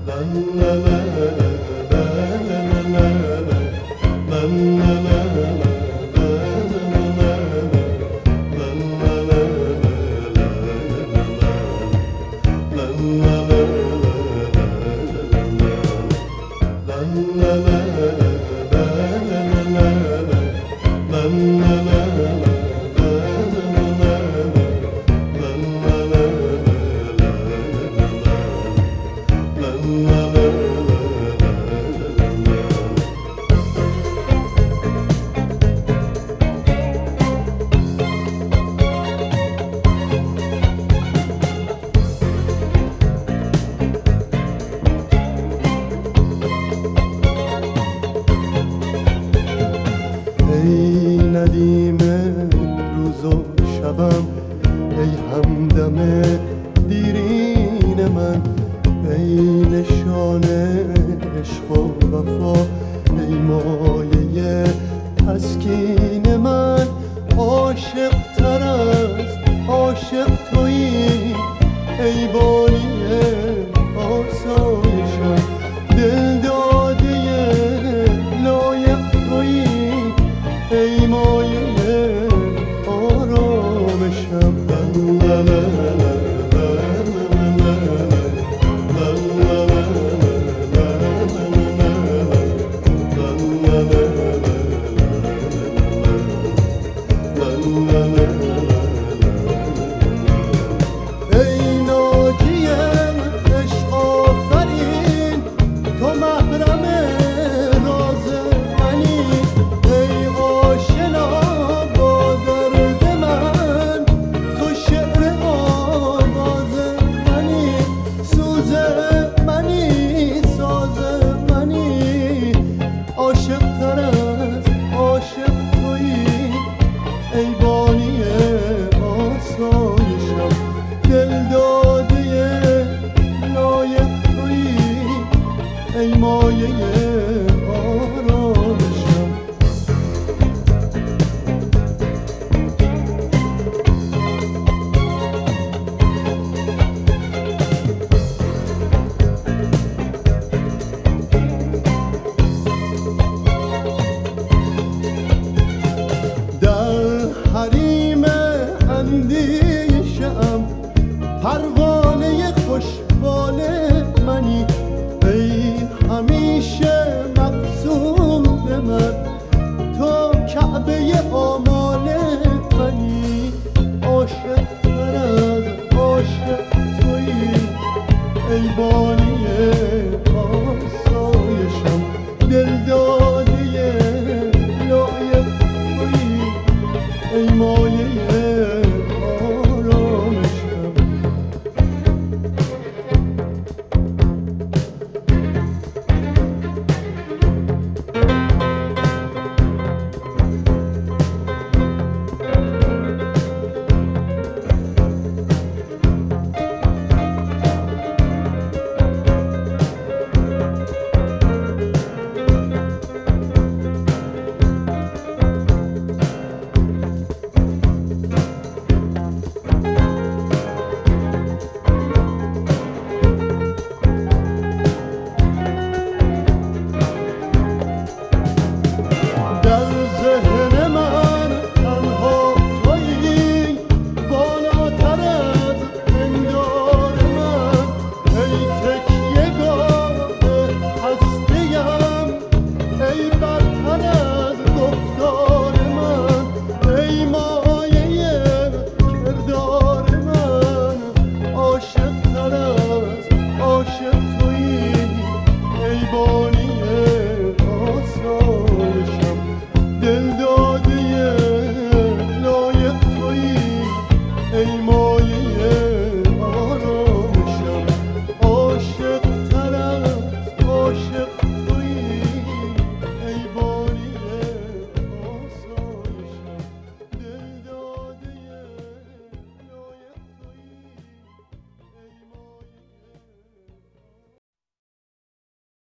ندیم روز و شبم، ای همدم دیرین من، ای نشان عشق و وفا، ای مایه تسکین من. عاشق تر از عاشق تویی، ای بانی آسایشم، دل داده لایق تویی، ای مایه آرامشم. ای ناجیم عشق آفرین، تو محرم راز منی، ای آشنا با درد من، تو شعر آواز منی، سوز منی، ساز منی. عاشق تر از عاشق تویی، ای بانی آسایشم، دل داده لایق تویی، ای مایه آرامشم. در حریم اندیشه‌ام پروانه خوشبال منی، ای همیشه مقصود من، تو کعبه آمال منی. عاشق تر از عاشق تویی، ای بانی آسایشم.